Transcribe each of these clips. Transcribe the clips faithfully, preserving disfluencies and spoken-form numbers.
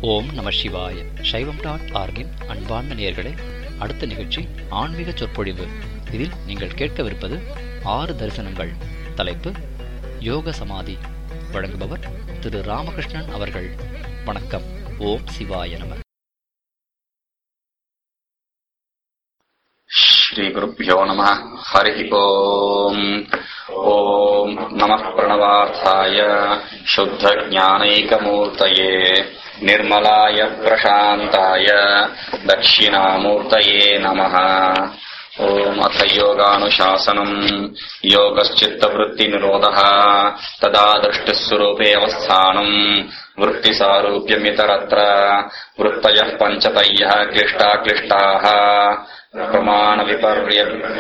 ஓம் நம சிவாய. சைவம் டாட் ஆர்கின் அன்பார்ந்த நேயர்களே, அடுத்த நிகழ்ச்சி ஆன்மீக சொற்பொழிவு. இதில் நீங்கள் கேட்கவிருப்பது ஆறு தரிசனங்கள். தலைப்பு யோக சமாதி. வழங்குபவர் திரு ராமகிருஷ்ணன் அவர்கள். வணக்கம். ஓம் சிவாய நம. ஸ்ரீ குருப்யோ நம. ஹரி ஓம். ஓம் நம பிரணவார்த்தாய சுத்த ஞானைகமூர்த்தயே நிர்மலாய பிரசாந்தாய தட்சிணாமூர்த்தயே நமः. ஓம் அத யோகானுசாசனம் யோகச்சித்தவృత్తి நிரோதः ததா திருஷ்டிஸ்வரூபே அவஸ்தானம் वृत्तिसारूप्यमितरत्र वृत्तयः पञ्चतयः क्लिष्टा क्लिष्टाः प्रमाण विपर्य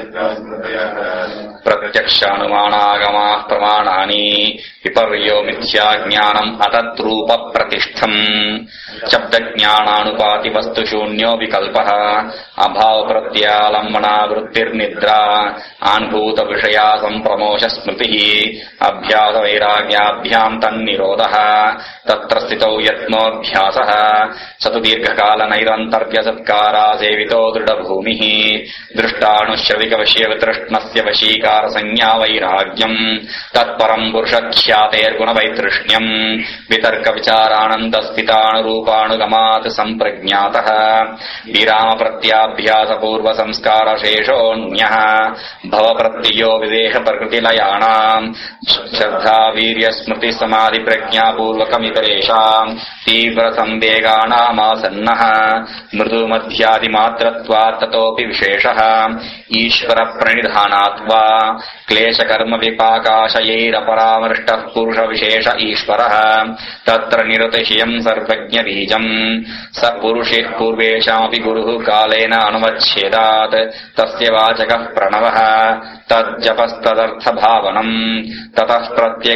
प्रत्यक्षानुमानागमाः प्रमाणानि विपर्यो मिथ्या ज्ञानम् अतद्रूप प्रतिष्ठम् शब्दज्ञानानुपाति वस्तु शून्यो विकल्पः अभाव प्रत्यालम्बना वृत्तिर्निद्रा आन्भूत विषया सम्प्रमोष स्मृतिः अभ्यास वैराग्याभ्याम् तन्निरोधः तत्र स्थितौ यत्नोऽभ्यासः स तु दीर्घकाल नैरन्तर्य सत्कारा सेवितो दृढभूमिः दृष्टानुश्रविकवशीयवितृष्णस्य वशीकार संज्ञा वैराग्यम् तत्परम् पुरुषख्यातेर्गुणवैतृष्ण्यम् वितर्क विचारानन्द स्थितानुरूपानुगमात् सम्प्रज्ञातः विराम प्रत्याभ्यास पूर्व संस्कार शेषोऽन्यः भव प्रत्ययो विदेह प्रकृतिलयानाम् श्रद्धा वीर्य स्मृति समाधि प्रज्ञा पूर्वकमितरेषाम् तीव्र संवेगानामासन्नः मृदु मध्यादि मात्रत्वात् ततोऽपि विशेषः ईश्वर प्रणिधानात् वा क्लेश कर्म विपाकाशयैरपरामृष्टः पुरुष विशेष ईश्वरः तत्र निरतिशयम् सर्वज्ञ बीजम् स पुरुषेः पूर्वेषामपि गुरुः कालेन अनुवच्छेदात् तस्य वाचकः प्रणवः तज्जपस्तदर्थ भावनम् ततः प्रत्येक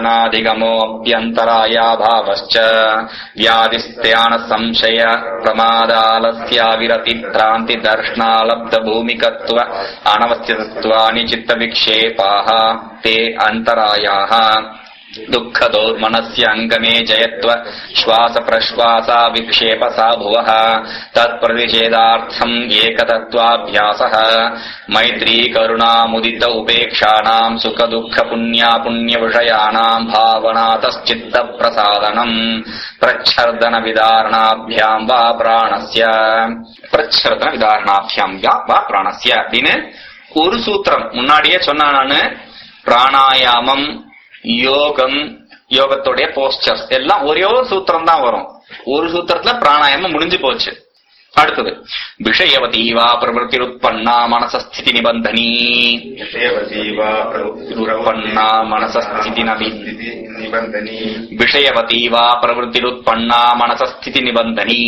चेतनाधिगमोऽप्यन्तरायाभावश्च व्याधिस्त्यान संशय प्रमादालस्याविरति भ्रान्ति दर्शनालब्ध भूमिकत्व अनवस्थितत्वानि चित्त विक्षेपाः ते अन्तरायाः दुःख दौर्मनस्य अंगमे जयत्व श्वास प्रश्वासा विक्षेप सा भुवः तत्प्रतिषेधार्थम् एकतत्त्वाभ्यासः मैत्री करुणा मुदित उपेक्षाणाम् सुख दुःख पुण्या पुण्य विषयाणाम् भावनातश्चित्त प्रसादनम् प्रच्छर्दन विदारणाभ्याम् वा प्राणस्य प्रच्छर्दन विदारणाभ्याम् वा प्राणस्य அப்படின்னு ஒரு சூத்திரம் முன்னாடியே சொன்னா நானு. பிராணாயாமம், யோகம், யோகத்தோடைய போஸ்டர்ஸ் எல்லாம் ஒரே ஒரு சூத்திரம் தான் வரும். ஒரு சூத்திரத்துல பிராணாயாமம் முடிஞ்சு போச்சு. அடுத்தது விஷயவதீவா பிரவருத்தி உற்பன்னா மனசஸ்திதி நிபந்தனி. உற்பன்னா மனசஸ்திதி நிபந்தனி விஷயவதீவா பிரவருத்தி உற்பன்னா மனசஸ்திதி நிபந்தனி.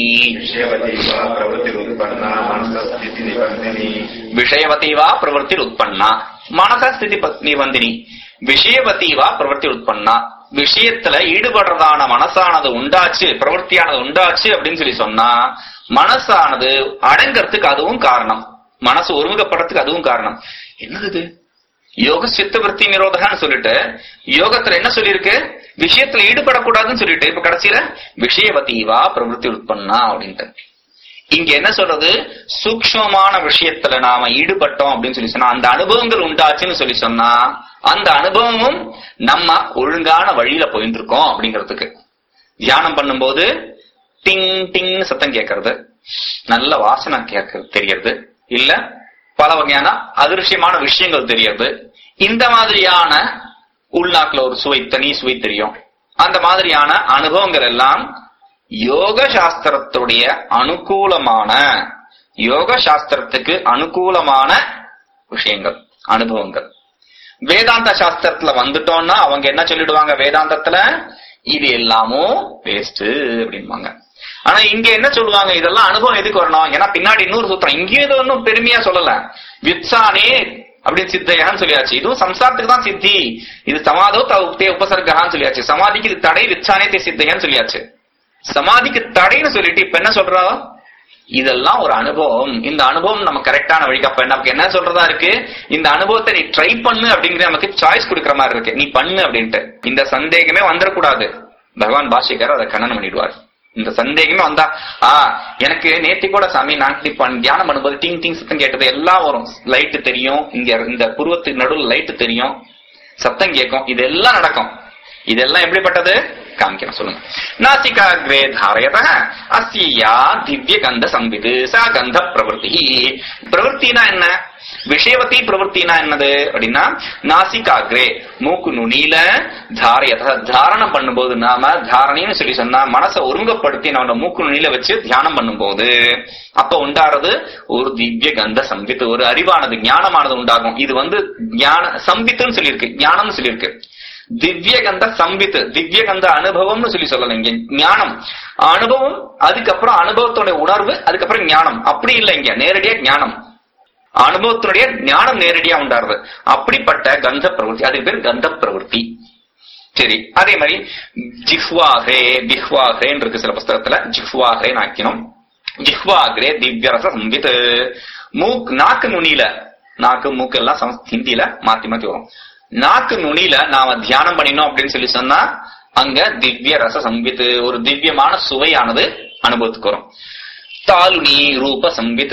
விஷயவதீவா பிரவருத்தி உற்பன்னா மனசஸ்திதி நிபந்தினி. விஷயவதீவா பிரவருத்தி உற்பன்னா விஷயத்துல ஈடுபடுறதான மனசானது உண்டாச்சு, பிரவருத்தியானது உண்டாச்சு அப்படின்னு சொல்லி சொன்னா மனசானது அடங்கறதுக்கு அதுவும் காரணம், மனசு ஒருமுகப்படுறதுக்கு அதுவும் காரணம். என்னது யோக சித்த விருத்தி நிரோதகான்னு சொல்லிட்டு யோகத்துல என்ன சொல்லிருக்கு, விஷயத்துல ஈடுபடக்கூடாதுன்னு சொல்லிட்டு இப்ப கடைசியில விஷயவதீவா பிரவருத்தி உற்பன்னா அப்படின்ட்டு இங்க என்ன சொல்றது, சூக்ஷ்மமான விஷயத்துல நாம ஈடுபட்டோம் அப்படின்னு சொல்லி சொன்னா அந்த அனுபவங்கள் உண்டாச்சுன்னு சொல்லி சொன்னா அந்த அனுபவமும் நம்ம ஒழுங்கான வழியில போயிட்டு இருக்கோம் அப்படிங்கிறதுக்கு. தியானம் பண்ணும்போது டிங் டிங் சத்தம் கேட்கறது, நல்ல வாசனை கேட்க தெரியறது, இல்ல பல வகையான அதிருஷ்யமான விஷயங்கள் தெரியறது. இந்த மாதிரியான உள்நாட்டுல ஒரு சுவை, தனி சுவை தெரியும். அந்த மாதிரியான அனுபவங்கள் எல்லாம் யோக சாஸ்திரத்துடைய அனுகூலமான, யோக சாஸ்திரத்துக்கு அனுகூலமான விஷயங்கள், அனுபவங்கள். வேதாந்த சாஸ்திரத்துல வந்துட்டோம்னா அவங்க என்ன சொல்லிடுவாங்க, வேதாந்தத்துல இது எல்லாமும் வேஸ்ட் அப்படின்பாங்க. ஆனா இங்க என்ன சொல்லுவாங்க, இதெல்லாம் அனுபவம் எதுக்கு வரணும், ஏன்னா பின்னாடி இன்னொரு சூத்திரம் இங்கேயும் இது ஒன்னும் பெருமையா சொல்லல. வித்சானே அப்படின்னு சித்தையான்னு சொல்லியாச்சு, இதுவும் சம்சாரத்துக்கு தான் சித்தி, இது சமாதோ தே உபசர்கான்னு சொல்லியாச்சு, சமாதிக்கு இது தடை, வித்சானே தே சித்தையான்னு சொல்லியாச்சு. சமாதிக்கு தடைன்னு சொல்லிட்டு இப்ப என்ன சொல்றா, இதெல்லாம் ஒரு அனுபவம், இந்த அனுபவம் நம்ம கரெக்டான வழிக்கு. அப்ப நமக்கு என்ன சொல்றதா இருக்கு, இந்த அனுபவத்தை நீ ட்ரை பண்ணு அப்படிங்கிற நமக்கு சாய்ஸ் கொடுக்குற மாதிரி இருக்கு, நீ பண்ணு அப்படின்ட்டு. இந்த சந்தேகமே வந்துடக்கூடாது. பகவான் பாஷிகர் அதை கண்ணனம் பண்ணிடுவார். இந்த சந்தேகமே வந்தா ஆ எனக்கு நேத்தி கூட சாமி நான் தியானம் பண்ணும்போது டிங் டிங் சத்தம் கேட்டது எல்லாம் வரும். லைட்டு தெரியும், இங்க இந்த புருவத்துக்கு நடுவில் லைட்டு தெரியும், சத்தம் கேட்கும், இதெல்லாம் நடக்கும். இதெல்லாம் எப்படிப்பட்டது காமிக்கணும் சொல்லுங்க. நாசிகாக்ரே தாரயத அஸ்யா திவ்ய கந்த சம்பிது சா கந்த பிரவருத்தி. பிரவருத்தினா என்ன? விஷயவதி பிரவருத்தினா என்னது அப்படின்னா, நாசிகாக்ரே மூக்கு நுனியில தாரயத தாரணம் பண்ணும்போது, நாம தாரணைன்னு சொல்லி சொன்னா மனசை ஒருங்கப்படுத்தி நம்ம மூக்கு நுனியில வச்சு தியானம் பண்ணும்போது அப்ப உண்டாறது ஒரு திவ்ய கந்த சம்பித்து, ஒரு அறிவானது ஞானமானது உண்டாகும். இது வந்து ஞான சம்பித்துன்னு சொல்லியிருக்கு, ஞானம்னு சொல்லியிருக்கு. திவ்ய கந்த சம்பித்து, திவ்ய கந்த அனுபவம்னு சொல்லி சொல்லலாம். இங்க ஞானம் அனுபவம், அதுக்கப்புறம் அனுபவத்தோட உணர்வு, அதுக்கப்புறம் ஞானம். அப்படி இல்லை, இங்க நேரடியா ஞானம், அனுபவத்தினுடைய ஞானம் நேரடியா உண்டாருது. அப்படிப்பட்ட கந்த பிரவருத்தி, அதுக்கு பேர் கந்த பிரவருத்தி. சரி, அதே மாதிரி ஜிஹ்வாஹே ஜிஹ்வாஹேன்னு இருக்கு சில புஸ்தகத்துல, ஜிஹ்வாஹேன்னு ஆக்கணும். ஜிஹ்வாக்ரே திவ்யரச சம்பித். மூக் நாக்கு நுனியில, நாக்கு மூக்கு எல்லாம் ஹிந்தியில மாத்தி மாத்தி வரும். நாக்கு நுனியில நாம தியானம் பண்ணினோம் அப்படின்னு சொல்லி சொன்னா அங்க திவ்ய ரச சம்பித்து, ஒரு திவ்யமான சுவையானது அனுபவத்துக்கு வரும். தாலுனி ரூப சம்பித்து,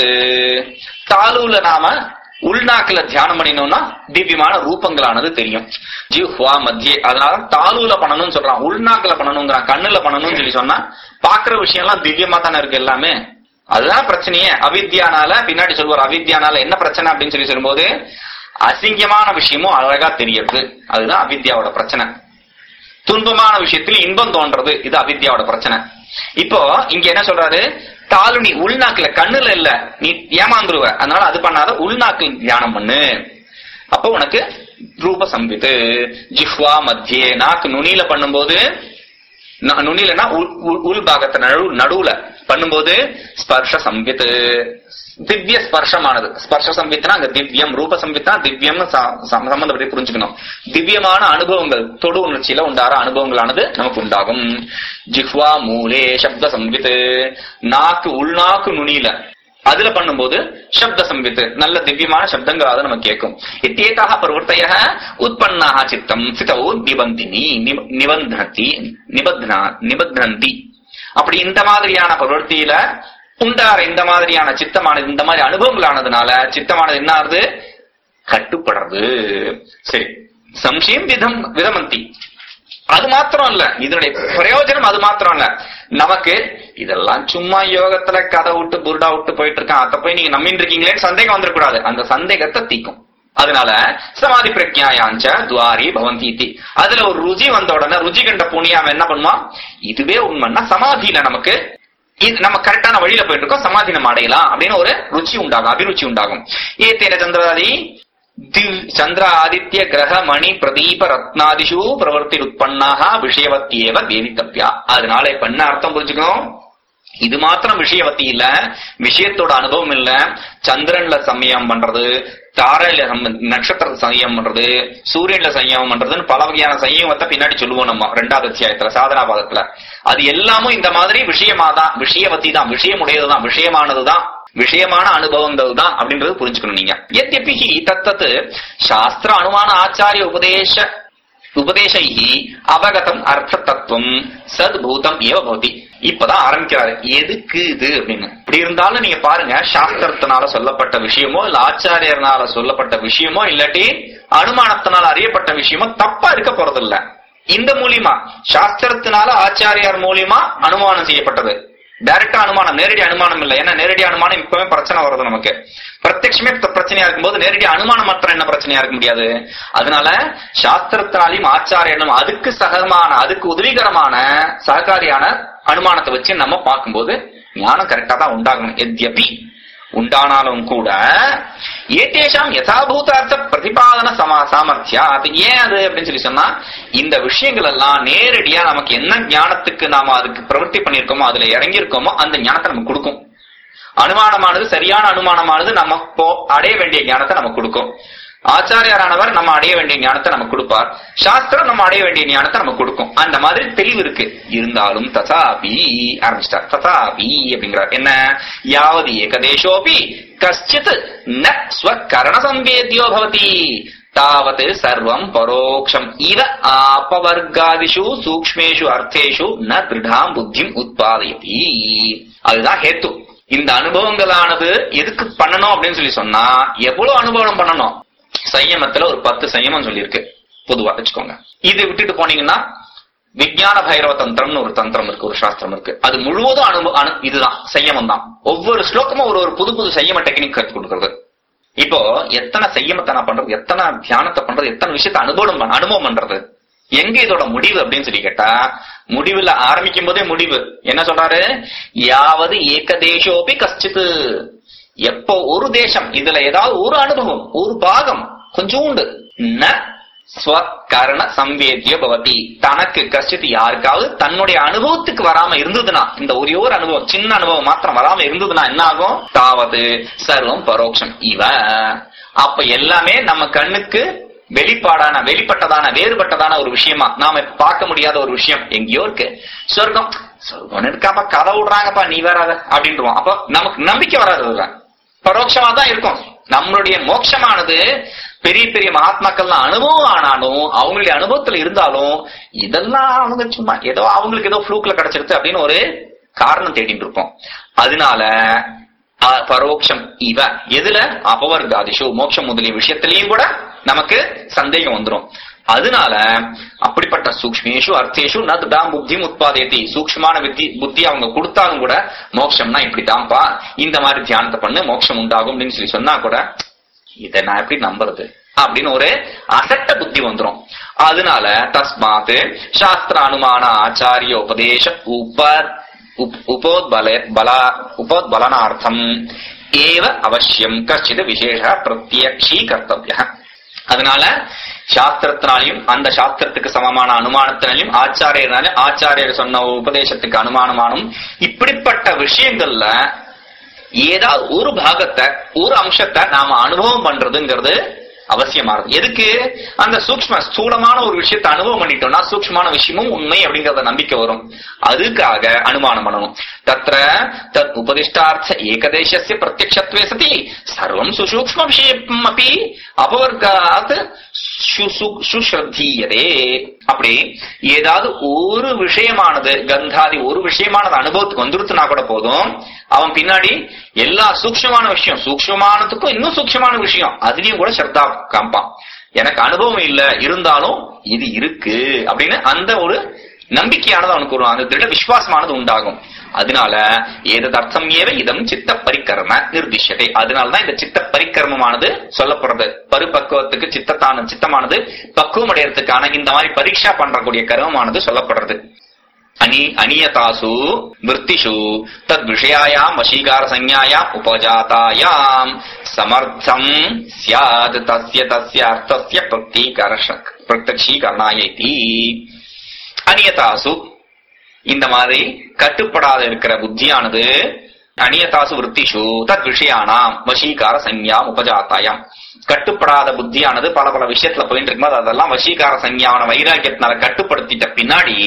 தாலுல நாம உள்நாக்குல தியானம் பண்ணினோம்னா திவ்யமான ரூபங்களானது தெரியும். ஜிஹ்வா மத்தியே, அதனால தாலுல பண்ணணும்னு சொல்றான், உள்நாக்குல பண்ணணுங்கிறான். கண்ணுல பண்ணணும்னு சொல்லி சொன்னா பாக்குற விஷயம் எல்லாம் திவ்யமா தானே இருக்கு எல்லாமே. அதுதான் பிரச்சனையே. அவித்யானால பின்னாடி சொல்வார், அவித்யானால என்ன பிரச்சனை அப்படின்னு சொல்லி சொல்லும்போது அசிங்கமான விஷயமும் அழகா தெரியறது, அதுதான் அவித்யாவோட பிரச்சனை. துன்பமான விஷயத்துல இன்பம் தோன்றது, இது அவித்யாவோட பிரச்சனை. இப்போ இங்க என்ன சொல்றாரு, தாலுனி உள்நாக்குல, கண்ணுல இல்ல, நீ ஏமாந்துருவ, அதனால அது பண்ணாத, உள்நாக்கு தியானம் பண்ணு. அப்போ உனக்கு ரூப சம்பித்து. ஜிஹ்வா மத்தியே, நாக்கு நுனியில பண்ணும்போது, நுனியிலனா உள் பாகத்தை நடுவுல பண்ணும்போது ஸ்பர்ஷ சம்பித்து, திவ்ய ஸ்பர்ஷமானது. ஸ்பர்ஷ சம்பித்னா அங்க திவ்யம், ரூப சம்பித்னா திவ்யம் சம்பந்தப்படி புரிஞ்சுக்கணும். திவ்யமான அனுபவங்கள், தொடு உணர்ச்சியில உண்டார அனுபவங்களானது நமக்கு உண்டாகும். ஜிஹ்வா மூலே சப்த சம்பித்து, நாக்கு உள்நாக்கு நுனியில அதுல பண்ணும்போது சப்த சம்பித்து, நல்ல திவ்யமான சப்தங்கள் அதை நம்ம கேட்கும். இத்தேதாக பிரவர்த்தைய உற்பன்னாக சித்தம் சிதௌ நிபந்தினி நிபந்தனதி நிபத்னா நிபத்னந்தி. அப்படி இந்த மாதிரியான பிரவர்த்தியில உண்டார இந்த மாதிரியான சித்தமானது, இந்த மாதிரி அனுபவங்களானதுனால சித்தமானது என்ன ஆகுது, கட்டுப்படுறது. சரி, சம்சயம் விதம் விதமந்தி. அது மாத்திரம் இல்ல, இதனுடைய பிரயோஜனம் அது மாத்திரம் இல்ல, நமக்கு இதெல்லாம் சும்மா யோகத்துல கதை விட்டு புருடா விட்டு போயிட்டு இருக்கான், அத போய் நீங்க நம்பிட்டு இருக்கீங்களேன்னு சந்தேகம் வந்துடக்கூடாது. அந்த சந்தேகத்தை தீக்கும். அதனால சமாதி பிரக்ஞாயாஞ்ச துவாரி பவந்தி. அதுல ஒரு ருச்சி வந்த உடனே, ருச்சி கண்ட புண்ணியாம என்ன பண்ணுவான், இதுவே உண்மைன்னா சமாதியில நமக்கு நம்ம கரெக்டான வழியில போயிட்டு இருக்கோம், சமாதி நம்ம அடையலாம் அப்படின்னு ஒரு ருச்சி உண்டாகும், அபிருச்சி உண்டாகும். ஏ தேன சந்திராதி சந்திர ஆதித்ய கிரக மணி பிரதீப ரத்னாதிஷு பிரவர்த்தி உற்பன்னாக விஷயவத்தியேவ வேதித்தவ்யா. அதனால இப்ப என்ன அர்த்தம் புரிஞ்சுக்கணும், இது மாத்திரம் விஷயவத்தி இல்ல, விஷயத்தோட அனுபவம் இல்ல. சந்திரன்ல சமயம் பண்றது, தாரையில நட்சத்திர சமயம் பண்றது, சூரியன்ல சமயம் பண்றதுன்னு பல வகையான சமயத்தை பின்னாடி சொல்லுவோம் நம்ம ரெண்டாவது அத்தியாயத்துல சாதனா பாதத்துல. அது எல்லாமும் இந்த மாதிரி விஷயமாதான், விஷயவத்தி தான், விஷயமுடையதுதான், விஷயமானதுதான், விஷயமான அனுபவங்கள் தான் அப்படின்றது புரிஞ்சுக்கணும் நீங்க. எத்யபிஹி தத்தத் சாஸ்திர அனுமான ஆச்சாரிய உபதேச உபதேசைஹி அவகதம் அர்த்த தத்துவம் சத்பூதம் ஏவ பவதி. இப்பதான் ஆரம்பிக்கிறாரு எதுக்கு இது அப்படின்னு. இப்படி இருந்தாலும் நீங்க பாருங்க, சாஸ்திரத்தினால சொல்லப்பட்ட விஷயமோ இல்ல ஆச்சாரியர்னால சொல்லப்பட்ட விஷயமோ இல்லாட்டி அனுமானத்தினால அறியப்பட்ட விஷயமோ தப்பா இருக்க போறது இல்ல. இந்த மூலியமா சாஸ்திரத்தினால ஆச்சாரியார் மூலியமா அனுமானம் செய்யப்பட்டது, டைரக்டா அனுமானம், நேரடி அனுமானம் இல்ல. ஏன்னா நேரடி அனுமானம் இப்பவே பிரச்சனை வருது நமக்கு. பிரத்யட்சமே பிரச்சனையா இருக்கும்போது நேரடி அனுமானம் மாத்திரம் என்ன பிரச்சனையா இருக்க முடியாது. அதனால சாஸ்திரத்தினாலையும் ஆச்சாரியனும் அதுக்கு சகமான, அதுக்கு உதவிகரமான சககாரியான அனுமானத்தை வச்சு நம்ம பார்க்கும்போது ஞானம் கரெக்டா தான் உண்டாகணும். எத்யபி உண்டானாலும் கூட ஏதேஷாம் யதாபூதார்த்த பிரதிபாதன சமா சாமர்த்தியா. அது ஏன் அது அப்படின்னு சொல்லி சொன்னா, இந்த விஷயங்கள் எல்லாம் நேரடியா நமக்கு என்ன ஞானத்துக்கு நாம அதுக்கு பிரவர்த்தி பண்ணிருக்கோமோ, அதுல இறங்கி இருக்கோமோ, அந்த ஞானத்தை நமக்கு கொடுக்கும். அனுமானமானது, சரியான அனுமானமானது நம்ம அடைய வேண்டிய ஞானத்தை நமக்கு கொடுக்கும். ஆச்சாரியாரானவர் நம்ம அடைய வேண்டிய ஞானத்தை நமக்கு கொடுப்பார், சாஸ்திரம் நம்ம அடைய வேண்டிய ஞானத்தை நமக்கு கொடுக்கும். அந்த மாதிரி தெளிவு இருக்கு. இருந்தாலும் ததாபி ஆரம்பிச்சிட்டார். ததாபி அப்படிங்கிறார் என்ன, யாவது ஏகதேசோபி கஷ்டித் ந ஸ்வகரண சம்பேத்யோ பவதி தாவது சர்வம் பரோக்ஷம் இவ அபவர்காதிஷு சூக்ஷ்மேஷு அர்த்தேஷு ந திருடாம் புத்திம் உத்பாதயதி. அதுதான் ஹேத்து. இந்த அனுபவங்களானது எதுக்கு பண்ணணும் அப்படின்னு சொல்லி சொன்னா, எவ்வளவு அனுபவம் பண்ணணும்? சையமத்துல ஒரு பத்து சையமம் சொல்லியிருக்கு பொதுவா வச்சுக்கோங்க. இது விட்டுட்டு போனீங்கன்னா விஞ்ஞான பைரவ தந்திரம்னு ஒரு தந்திரம் இருக்கு, ஒரு சாஸ்திரம் இருக்கு. அது முழுவதும் அனு இதுதான் சையமம் தான். ஒவ்வொரு ஸ்லோகமும் ஒரு ஒரு புது புது சையம டெக்னிக் கற்றுக் கொடுக்கறது. இப்போ எத்தனை செய்யமத்தை நான் பண்றது, எத்தனை தியானத்தை பண்றது, எத்தனை விஷயத்த அனுபவம் அனுபவம் பண்றது, எங்க இதோட முடிவு அப்படின்னு சொல்லி கேட்டா, முடிவுல ஆரம்பிக்கும் போதே முடிவு என்ன சொல்றாரு? யாவது ஏகதேசோபி கஷ்டித்து. எப்போ ஒரு தேசம், இதுல ஏதாவது ஒரு அனுபவம், ஒரு பாகம் கொஞ்சோண்டு ந ஸ்வகரண சம்வேத்ய பவதி. தனக்கு கஷ்டத்து யாருக்காவது தன்னுடைய அனுபவத்துக்கு வராம இருந்ததுன்னா, இந்த ஒரே ஒரு அனுபவம், சின்ன அனுபவம் மாத்திரம் வராம இருந்ததுன்னா என்ன ஆகும்? தாவது சர்வம் பரோக்ஷம் இவ. அப்ப எல்லாமே நம்ம கண்ணுக்கு வெளிப்பாடான, வெளிப்பட்டதான, வேறுபட்டதான ஒரு விஷயமா, நாம பார்க்க முடியாத ஒரு விஷயம் எங்கேயோ இருக்கு. சொர்க்கம் சொர்க்கம் இருக்காப்பா, கதை விடுறாங்கப்பா, நீ வராத அப்படின்ட்டுருவோம். அப்ப நமக்கு நம்பிக்கை வராது. பரோட்சமா தான் இருக்கும். நம்மளுடைய மோட்சமானது பெரிய பெரிய மகாத்மாக்கள்லாம் அனுபவம் ஆனாலும், அவங்களுடைய அனுபவத்துல இருந்தாலும், இதெல்லாம் அவங்க சும்மா ஏதோ அவங்களுக்கு ஏதோ ஃப்ளூக்ல கிடைச்சிருச்சு அப்படின்னு ஒரு காரணம் தேடிட்டு இருப்போம். அதனால பரோட்சம் இவ எதுல அபவர்காதிஷு மோட்சம் முதலிய விஷயத்திலையும் கூட நமக்கு சந்தேகம் வந்துடும். அதனால அப்படிப்பட்ட சூக்ஷ்மேஷு அர்த்தேஷு நதாம் புத்தி உத்பாதேதி. சூக்ஷ்மான புத்தி புத்தி அவங்க கொடுத்தாலும் கூட மோட்சம்னா இப்படிதான்ப்பா, இந்த மாதிரி தியானத்தை பண்ணு மோட்சம் உண்டாகும் அப்படின்னு சொல்லி சொன்னா கூட இதை நான் எப்படி நம்புறது அப்படின்னு ஒரு அசட்ட புத்தி வந்துடும். அதனால தஸ்மாத் சாஸ்திர அனுமான ஆச்சாரிய உபதேச உப உபோத்பல பலா உபோத்பலனார்த்தம் ஏவ அவசியம் கச்சித விசேஷ பிரத்யக்ஷீ கர்த்தவ்ய. அதனால சாஸ்திரத்தினாலையும் அந்த சாஸ்திரத்துக்கு சமமான அனுமானத்தினாலையும் ஆச்சாரியனாலும் ஆச்சாரியர் சொன்ன உபதேசத்துக்கு அனுமானமானும் இப்படிப்பட்ட விஷயங்கள்ல ஏதாவது ஒரு பாகத்தை, ஒரு அம்சத்தை நாம அனுபவம் பண்றதுங்கிறது அவசியமானது. எதுக்கு? அந்த சூக்ஷ்ம ஸ்தூலமான ஒரு விஷயத்தை அனுபவம் பண்ணிட்டோம்னா சூக்ஷ்மமான விஷயமும் உண்மை அப்படிங்கறத நம்பிக்கை வரும். அதுக்காக அனுமானம் பண்ணணும். தத்ர தத் உபதிஷ்டார்த்த ஏகதேசஸ்ய பிரத்யக்ஷத்வே சதி சர்வம் சுசூக்ஷ்ம விஷயம் அப்படி அபவர்காத் சுஸ்ரத்தீயதே. அப்படி ஏதாவது ஒரு விஷயமானது, கந்தாதி ஒரு விஷயமானது அனுபவத்துக்கு வந்துருத்துனா கூட போதும், அவன் பின்னாடி எல்லா சூக்ஷ்மமான விஷயம், சூக்ஷ்மமானதுக்கும் இன்னும் சூக்ஷ்மமான விஷயம் அதுலயும் கூட ஸ்ரத்தா காப்பான். எனக்கு அனுபவம் இல்ல, இருந்தாலும் இது இருக்கு அப்படின்னு அந்த ஒரு நம்பிக்கையானது அவனுக்கு ஒரு அந்த திருட விசுவாசமானது உண்டாகும். அதனால ஏதது அர்த்தம் ஏவ இதம் சித்த பரிக்கர்ம நிர்திஷ்யத்தை. அதனாலதான் இந்த சித்த பரிக்கர்மமானது சொல்லப்படுறது. பருப்பக்குவத்துக்கு சித்தத்தான சித்தமானது பக்குவம் அடையறதுக்கான இந்த மாதிரி பரீட்சா பண்றக்கூடிய கர்மமானது சொல்லப்படுறது. அனி அநியதாசு விற்த்திஷு தத் விஷயாயாம் வசீகார சஞ்ஞாயாம் உபஜாதாயாம் சமர்த்தம் ஸ்யாத் தஸ்ய தஸ்ய அர்த்தஸ்ய பிரத்யக்ஷீகரணாயதி. அநியதாசு இந்த மாதிரி கட்டுப்படாத இருக்கிற புத்தியானது, அநியதாசு விற்த்திஷு தத் விஷயானாம் வசீகார சஞ்ஞாம் உபஜாத்தாயாம், கட்டுப்படாத புத்தியானது பல பல விஷயத்துல போயிட்டு இருக்கும்போது அதெல்லாம் வசீகார சஞ்ஞான வைராக்கியத்தினால கட்டுப்படுத்திட்ட பின்னாடி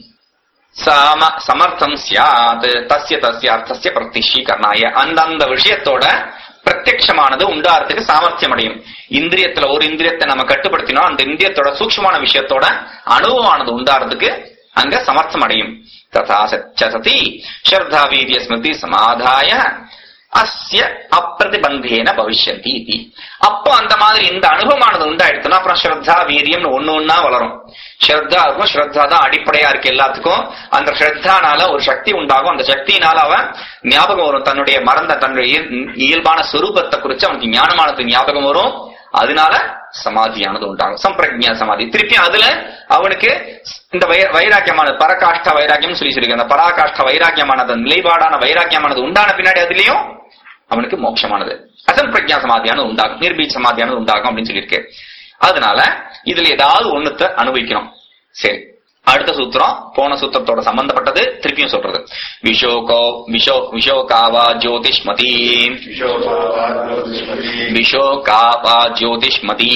சம சமர்த்தம் சியாத் தஸ்ய தஸ்ய அர்த்தஸ்ய பிரத்யக்ஷீகரணாய, அந்தந்த விஷயத்தோட பிரத்யக்ஷமானது உண்டாறதுக்கு சாமர்த்தியம் அடையும். இந்திரியத்துல ஒரு இந்திரியத்தை நம்ம கட்டுப்படுத்தினோம், அந்த இந்திரியத்தோட சூக்ஷ்மமான விஷயத்தோட அனுபவமானது உண்டாறதுக்கு அங்க சமர்த்தம் அடையும். ததா சதி ஸ்ரத்தா வீரிய ஸ்மிருதி சமாதாய அஸ்ய அப்பிரதிபந்தேன பவிஷ்யந்தி இதி. அப்போ அந்த மாதிரி இந்த அனுபவமானது உண்டாயிடுச்சுன்னா அப்புறம் ஸ்ரத்தா வீரியம் ஒன்னு ஒன்னா வளரும். ஸ்ரத்தா இருக்கும், ஸ்ரத்தா தான் அடிப்படையா இருக்கு எல்லாத்துக்கும். அந்த ஸ்ரத்தானால ஒரு சக்தி உண்டாகும், அந்த சக்தியினால அவன் ஞாபகம் வரும், தன்னுடைய மறந்த தன்னுடைய இயல்பான சொரூபத்தை குறிச்சு அவனுக்கு ஞானமானது ஞாபகம் வரும். அதனால சமாதியானது உண்டாகும், சம்பிரஜ்ஞா சமாதி. திருப்பி அதுல அவனுக்கு இந்த வைராக்கியமானது பரகாஷ்ட வைராக்கியம் சொல்லி சொல்லிருக்கு. அந்த பராகாஷ்ட வைராக்கியமானது நிலைப்பாடான வைராக்கியமானது உண்டான பின்னாடி அதுலயும் அவனுக்கு மோட்சமானது அசம்பிரஜ்ஞா சமாதியானது உண்டாகும், நிர்பீஜ சமாதியானது உண்டாகும் அப்படின்னு சொல்லியிருக்கு. அதனால இதுல ஏதாவது ஒண்ணுத்த அனுபவிக்கணும். சரி, அடுத்த சூத்திரம் போன சூத்திரத்தோட சம்பந்தப்பட்டது, திருப்பியும் சொல்றது. விஷோகோ விஷோ விஷோகாவா ஜோதிஷ்மதி விஷோகாவா ஜோதிஷ்மதி.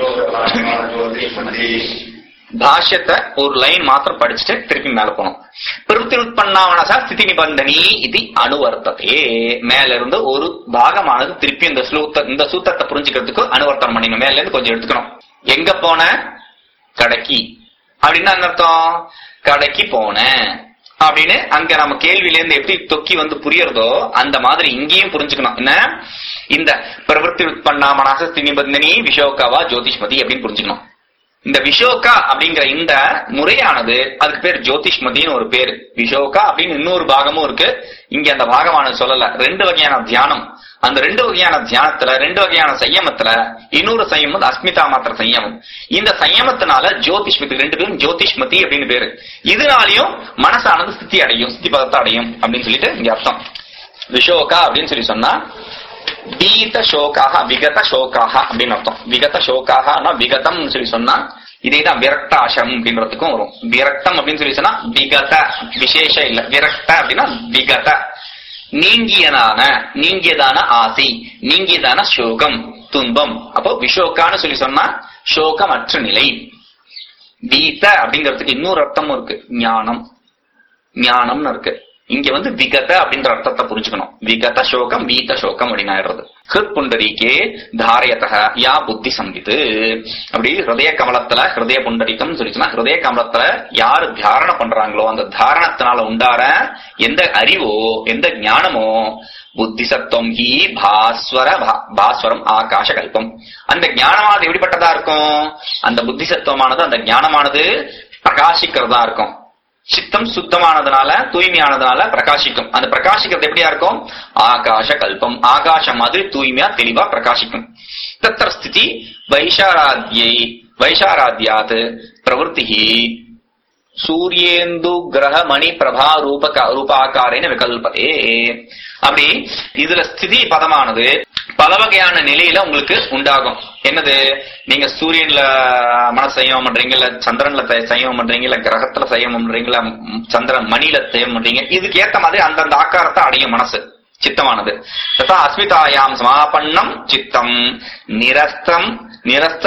பாஷ்யத்தை ஒரு லைன் மாத்திரம் படிச்சுட்டு திருப்பி மேல போனோம். பிரவೃತ್ತಿ உற்பன்னாவனசா ஸ்திதி நிபந்தனி இது அனுவர்த்ததே. மேல இருந்து ஒரு பாகமானது திருப்பி இந்த ஸ்லூத்த இந்த சூத்திரத்தை புரிஞ்சுக்கிறதுக்கு அனுவர்த்தனம் பண்ணிக்கணும். மேல இருந்து கொஞ்சம் எடுத்துக்கணும். எங்க போன? கடைக்கு. அப்படின்னா என்ன அர்த்தம்? கடைக்கு போன அப்படின்னு அங்க நம்ம கேள்வியில இருந்து எப்படி தொக்கி வந்து புரியறதோ அந்த மாதிரி இங்கேயும் புரிஞ்சுக்கணும். என்ன? இந்த பிரவருத்தி உட்பன்னா மனசஸ்தி நிபந்தனி விஷோகாவா ஜோதிஷ்மதி அப்படின்னு புரிஞ்சுக்கணும். இந்த விஷோகா அப்படிங்கிற இந்த முறையானது அதுக்கு பேர் ஜோதிஷ்மதினு ஒரு பேரு. விஷோகா அப்படின்னு இன்னொரு பாகமும் இருக்கு. இங்க அந்த பாகமானது சொல்லல. ரெண்டு வகையான தியானம். அந்த ரெண்டு வகையான தியானத்துல ரெண்டு வகையான சையமத்துல இன்னொரு சையமம் அஸ்மிதா மாத்திர சையமம். இந்த சையமத்தினால ஜோதிஷ்மதி ரெண்டு பேரும் ஜோதிஷ்மதி அப்படின்னு பேரு. இதனாலையும் மனசானது ஸ்திதி அடையும், ஸ்திதி பதத்தை அடையும் அப்படின்னு சொல்லிட்டு இங்க அர்த்தம். விஷோகா அப்படின்னு சொல்லி சொன்னா பீத சோகாக விகத சோகாக அப்படின்னு அர்த்தம். விகத சோகாகனா விகதம் சொல்லி சொன்னா இதேதான் விரக்தாசம் அப்படின்றதுக்கும் வரும். விரக்தம் அப்படின்னு சொல்லி சொன்னா விகத விசேஷ இல்ல, விரக்த அப்படின்னா விகத நீங்கியதான நீங்கியதான ஆசை, நீங்கியதான சோகம் துன்பம். அப்போ விஷோகான்னு சொல்லி சொன்னா சோகம் அற்ற நிலை. பீத அப்படிங்கிறதுக்கு இன்னொரு அர்த்தமும் இருக்கு, ஞானம். ஞானம்னு இருக்கு. இங்க வந்து விகத அப்படின்ற அர்த்தத்தை புரிஞ்சுக்கணும். விகத சோகம் வீத சோகம் அப்படின்னு ஆயிடுறது. ஹிருத் புண்டரீகே தாரயத்தக யா புத்தி சம்பித்து. அப்படி ஹிருதய கமலத்துல ஹிருதய புண்டரீகம் சொல்லிச்சுன்னா ஹிருதய கமலத்துல யாரு தாரண பண்றாங்களோ அந்த தாரணத்தினால உண்டார எந்த அறிவோ எந்த ஞானமோ புத்தி சத்துவம் ஹி பாஸ்வர பாஸ்வரம் ஆகாச கல்பம். அந்த ஞானமானது எப்படிப்பட்டதா இருக்கும்? அந்த புத்தி சத்துவமானது அந்த ஞானமானது பிரகாசிக்கிறதா இருக்கும். சித்தம் சுத்தமானதுனால தூய்மையானதுனால பிரகாசிக்கும். அந்த பிரகாசிக்கிறது எப்படியா இருக்கும்? ஆகாச கல்பம். ஆகாசம் அது தூய்மையா தெளிவா பிரகாசிக்கும். தத்திர ஸ்திதி வைஷாராத்யை வைஷாராத்யாத் பிரவருத்தி சூரியேந்து கிரக மணி பிரபா ரூப ரூபாக்காரேன விகல்பதே. அப்படி இதுல ஸ்திதி பதமானது பல வகையான நிலையில உங்களுக்கு உண்டாகும். என்னது? நீங்க சூரியன்ல மன சயமம் பண்றீங்க, இல்ல சந்திரன்ல சயமம் பண்றீங்க, இல்ல கிரகத்துல சயமம் பண்றீங்க, இல்ல சந்திரன் மணில சயமம் பண்றீங்க. இதுக்கு ஏத்த மாதிரி அந்தந்த ஆக்காரத்தை அடையும் மனசு, சித்தமானது. ததா அஸ்மிதாயாம் சமாபன்னம் சித்தம் நிரஸ்தம் நிரஸ்த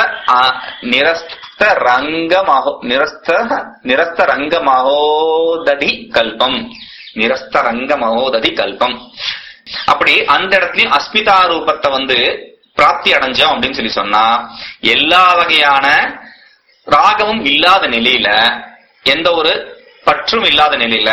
நிரஸ்த ரங்கமஹோ நிரஸ்த நிரஸ்த ரங்கமஹோததி கல்பம். நிரஸ்த ரங்கமஹோததி கல்பம். அப்படி அந்த இடத்துலயும் அஸ்மிதா ரூபத்தை வந்து பிராப்தி அடைஞ்சோம் அப்படின்னு சொல்லி சொன்னா எல்லா வகையான ராகமும் இல்லாத நிலையில, எந்த ஒரு பற்றும் இல்லாத நிலையில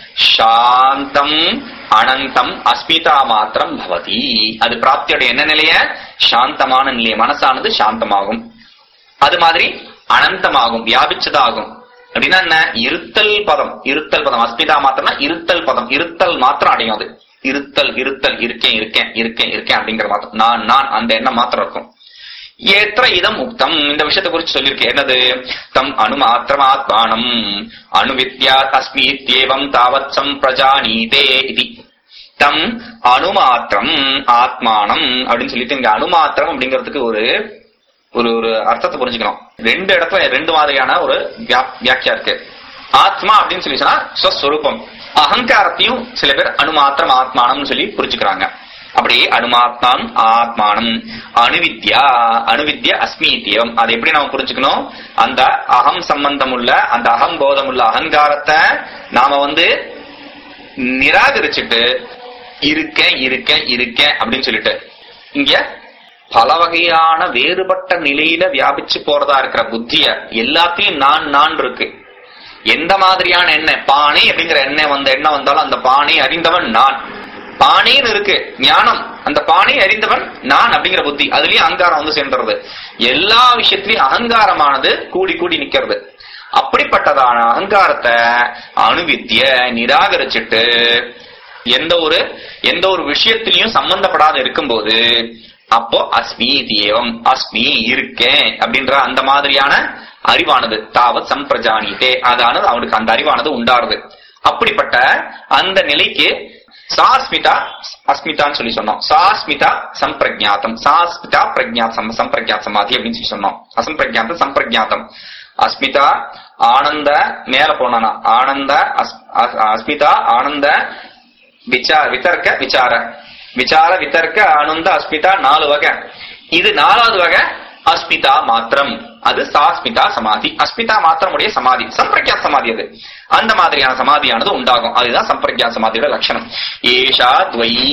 சாந்தம் அனந்தம் அஸ்மிதா மாத்திரம் பவதி. அது பிராப்தியோட என்ன நிலைய? சாந்தமான நிலைய. மனசானது சாந்தமாகும், அது மாதிரி அனந்தமாகும், வியாபிச்சதாகும். அப்படின்னா என்ன? இருத்தல் பதம். இருத்தல் பதம் அஸ்மிதா மாத்திரம்னா இருத்தல் பதம். இருத்தல் மாத்திரம் அடையும். அது இருத்தல் இருத்தல் இருக்கேன் இருக்கேன் இருக்கேன் இருக்கேன் அப்படிங்கிற மாத்திரம் நான் நான் அந்த எண்ணம் மாத்திரம் இருக்கும். ஏற்ற இதம் முக்தம். இந்த விஷயத்தை குறிச்சு சொல்லியிருக்கேன். என்னது? தம் அணுமாத்திரமாத்மானம் அணுவித்யா அஸ்மித்யேவம் தாவத் சம்பிரஜானீதே இதி. தம் அணுமாத்திரம் ஆத்மானம் அப்படின்னு சொல்லிட்டு இங்க அணுமாத்திரம் அப்படிங்கிறதுக்கு ஒரு ஒரு ஒரு அர்த்தத்தை புரிஞ்சுக்கணும். ரெண்டு இடத்துல ரெண்டு மாதிரியான ஒரு வியாக்கியா இருக்கு. ஆத்மா அப்படின்னு சொல்லி சொன்னா ஸ்வஸ்வரூபம். அகங்காரத்தையும் சில பேர் அணுமாத்திரம் ஆத்மானம் சொல்லி புரிஞ்சுக்கிறாங்க. அப்படி அணுமாத்தான் ஆத்மானம் அணுவித்யா அணுவித்யா அஸ்மித்யம். அதை எப்படி நாம புரிஞ்சுக்கணும்? அந்த அகம் சம்பந்தம் உள்ள அந்த அகம் போதம் உள்ள அகங்காரத்தை நாம வந்து நிராகரிச்சுட்டு இருக்க இருக்க இருக்க அப்படின்னு சொல்லிட்டு இங்க பல வகையான வேறுபட்ட நிலையில வியாபிச்சு போறதா இருக்கிற புத்திய எல்லாத்தையும் நான் நான் இருக்கு. எந்த மாதிரியான எண்ணெய்? பானை அப்படிங்கிற எண்ணெய் வந்த எண்ணெய் வந்தாலும் அந்த பானை அறிந்தவன் நான். பானைன்னு இருக்கு ஞானம், அந்த பானை அறிந்தவன் நான் அப்படிங்கிற புத்தி. அதுலயும் அகங்காரம் வந்து சேர்ந்துறது. எல்லா விஷயத்திலயும் அகங்காரமானது கூடி கூடி நிக்கிறது. அப்படிப்பட்டதான அகங்காரத்தை அணுவித்ய நிராகரிச்சுட்டு எந்த ஒரு எந்த ஒரு விஷயத்திலையும் சம்பந்தப்படாத இருக்கும்போது அப்போ அஸ்மி தேவம் அஸ்மி இருக்கேன் அப்படின்ற அந்த மாதிரியான அறிவானது தாவத் சம்பிரஜானிதே அதானது அவனுக்கு அந்த அறிவானது உண்டாருது. அப்படிப்பட்ட அந்த நிலைக்கு சாஸ்மிதா அஸ்மிதான்னு சொல்லி சொன்னோம். சாஸ்மிதா சம்பிரஜாத்தம் சாஸ்மிதா பிரஜா சம்பிரஜா சமாதி அப்படின்னு சொல்லி சொன்னோம். அசம்பிரஜாத்தம் சம்பிரஜாத்தம். அஸ்மிதா ஆனந்த மேல போனானா ஆனந்த அஸ்மிதா ஆனந்த விசார விதர்க்க விசார விசார விதர்க்க ஆனந்த அஸ்மிதா நாலு வகை. இது நாலாவது வகை அஸ்மிதா மாத்திரம். அது சாஸ்மிதா சமாதி. அஸ்மிதா மாத்திரமுடைய சமாதி சம்பிரக்யா சமாதி. அது அந்த மாதிரியான சமாதியானது உண்டாகும். அதுதான் சம்பிரக்யா சமாதியோட லட்சணம். ஏஷா துவயி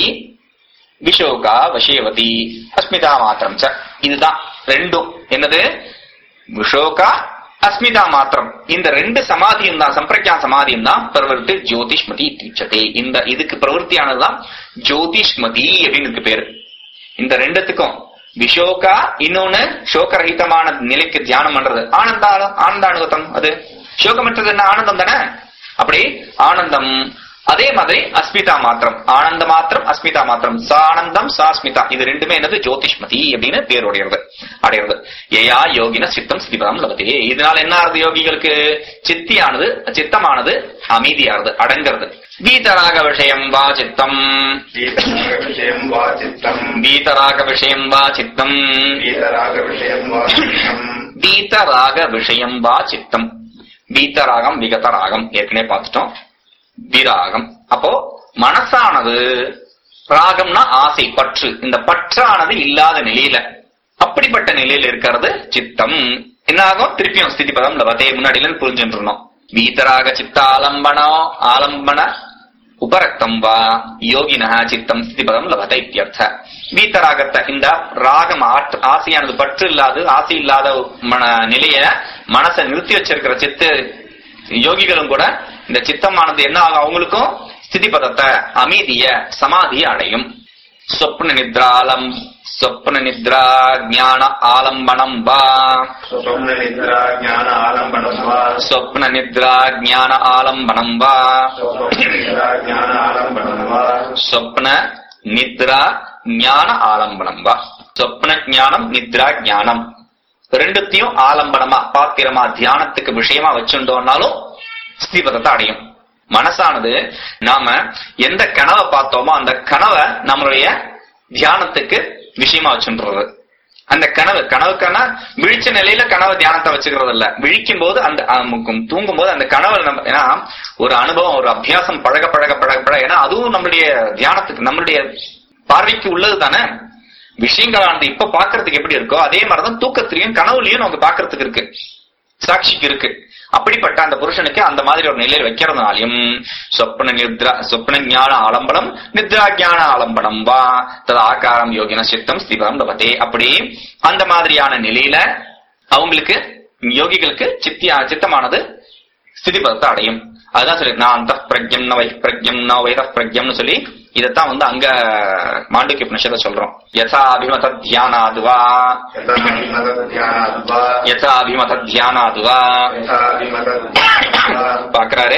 விஷோகா வசேவதி அஸ்மிதா மாத்திரம் ச. இதுதான் ரெண்டும். என்னது? விஷோகா அஸ்மிதா மாத்திரம் இந்த ரெண்டு சமாதியும் தான், சம்பிரக்ஞா சமாதியும் தான் பிரவருத்தி ஜோதிஷ்மதி உச்சதே. இந்த இதுக்கு பிரவருத்தியானதுதான் ஜோதிஷ்மதி அப்படின்னு இருக்கு பேரு. இந்த ரெண்டுத்துக்கும் விஷோகா இன்னொன்னு சோகரகிதமான நிலைக்கு தியானம் பண்றது ஆனந்த ஆனந்தானுகத்தம். அது சோகமற்றது என்ன ஆனந்தம் தானே. அப்படி ஆனந்தம். அதே மாதிரி அஸ்மிதா மாத்திரம், ஆனந்த மாத்திரம் அஸ்மிதா மாத்திரம், சானந்தம் சாஸ்மிதா, இது ரெண்டுமே என்னது ஜோதிஷ்மதி அப்படின்னு பேர் உடையிறது அடையிறது. ஏயா யோகின சித்தம் ஸ்திதிபதம் லபதே. இதனால என்ன ஆறுது யோகிகளுக்கு? சித்தியானது சித்தமானது அமைதியானது அடங்கிறது. வீதராக விஷயம் வா சித்தம் வீதராக விஷயம் வா சித்தம் வீதராக விஷயம் வா சித்தம். வீதராகம் விகதராகம் ஏற்கனவே பார்த்துட்டோம். விராகம் அப்போ மனசானது ராகம்னா ஆசை பற்று, இந்த பற்றானது இல்லாத நிலையில அப்படிப்பட்ட நிலையில இருக்கிறது சித்தம். என்ன ஆகும்? திருப்பியும் ஸ்திதி பதம் லபதே முன்னாடியில புரிஞ்சுட்டு இருந்தோம். வீதராக சித்த ஆலம்பனோ ஆலம்பன உபரக்தம் வா யோகினா சித்தம் ஸ்திதி பதம் லபதே இத்தியர்த்த. வீதராகத்தை இந்த ராகம் ஆசையானது பற்று இல்லாது ஆசை இல்லாத மன நிலைய மனசை நிறுத்தி வச்சிருக்கிற சித்து யோகிகளும் கூட இந்த சித்தமானது என்ன ஆகும்? அவங்களுக்கும் ஸ்திதி பதத்தை அமைதிய சமாதியை அடையும். சொப்ன நித்ராலம் சொப்ன நித்ரா ஞான ஆலம்பனம் வா சொப்ன நித்ரா ஞான ஆலம்பனம் வா சொப்ன நித்ரா ஞான ஆலம்பனம் வா சொப்ன நித்ரா ஞான ஆலம்பனம் வா. சொப்ன ஞானம் நித்ரா ஞானம் ரெண்டுத்தையும் ஆலம்பனமா பாத்திரமா தியானத்துக்கு விஷயமா வச்சுட்டோம்னாலும் ஸ்திதிபதத்தை அடையும். மனசானது நாம எந்த கனவை பார்த்தோமோ அந்த கனவை நம்மளுடைய தியானத்துக்கு விஷயமா வச்சுன்றது. அந்த கனவு கனவுக்கான விழிச்ச நிலையில கனவு தியானத்தை வச்சுக்கிறது இல்ல, விழிக்கும் போது அந்த தூங்கும் போது அந்த கனவு நம்ம ஏன்னா ஒரு அனுபவம் ஒரு அபியாசம் பழக பழக பழக பழக ஏன்னா அதுவும் நம்மளுடைய தியானத்துக்கு நம்மளுடைய பார்வைக்கு உள்ளது தானே. விஷயங்களானது இப்ப பாக்குறதுக்கு எப்படி இருக்கோ அதே மாதிரிதான் தூக்கத்திலையும் கனவுலையும் நமக்கு பாக்குறதுக்கு இருக்கு, சாட்சிக்கு இருக்கு. அப்படிப்பட்ட அந்த புருஷனுக்கு அந்த மாதிரி ஒரு நிலையில் வைக்கிறதுனாலையும் சொப்ன நித்ரா சொப்ன ஞான ஆலம்பனம் நித்ரா ஞான ஆலம்பனம் வா தது ஆகாரம் யோகின சித்தம் ஸ்திபம் லபதே. அப்படி அந்த மாதிரியான நிலையில அவங்களுக்கு யோகிகளுக்கு சித்தியா சித்தமானது ஸ்திதிபதத்தை அடையும். அதுதான் சொல்லி நான் அந்த பிரஜம் ந வை பிரஜம் ந வைத பிரஜம்னு சொல்லி இதத்தான் வந்து அங்க மாண்டூக்கிய உபநிஷத்தை சொல்றோம். யதா அபிமத தியானாதுவா யதா அபிமத தியானாதுவா பாக்குறாரு.